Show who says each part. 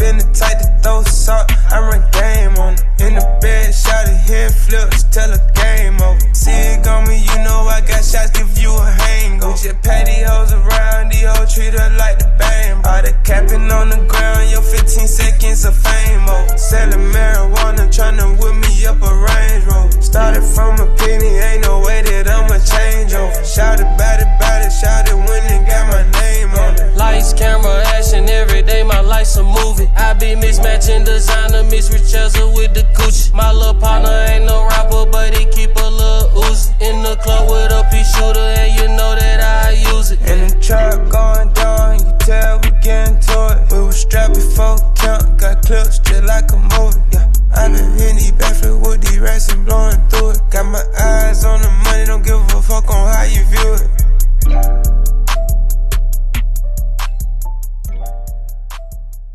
Speaker 1: in the tight to throw salt. I run game on it. In the bed, shout it, head flips, tell a game over. See it on me, you know I got shots, give you a hangover. We just pat these hoes around, these hoes treat her like the bang. All the capping on the ground, your 15 seconds of fame over. Selling marijuana, tryna whip me up a Range Rover. Started from a penny, ain't no way that I'ma change over. Shout it, shout it when they got my name on it.
Speaker 2: Lights, camera, action, every day my life's a movie. I be mismatching designer, mix with Chelsea with the Gucci. My little partner ain't no rapper, but he keep a little Uzi. In the club with a pea shooter, and you know that I use it.
Speaker 1: In the truck going down, you tell we getting to it. We was strapped before count, got clips just like a movie. Yeah, I done hit these backflips with these racks and blowing through it. Got my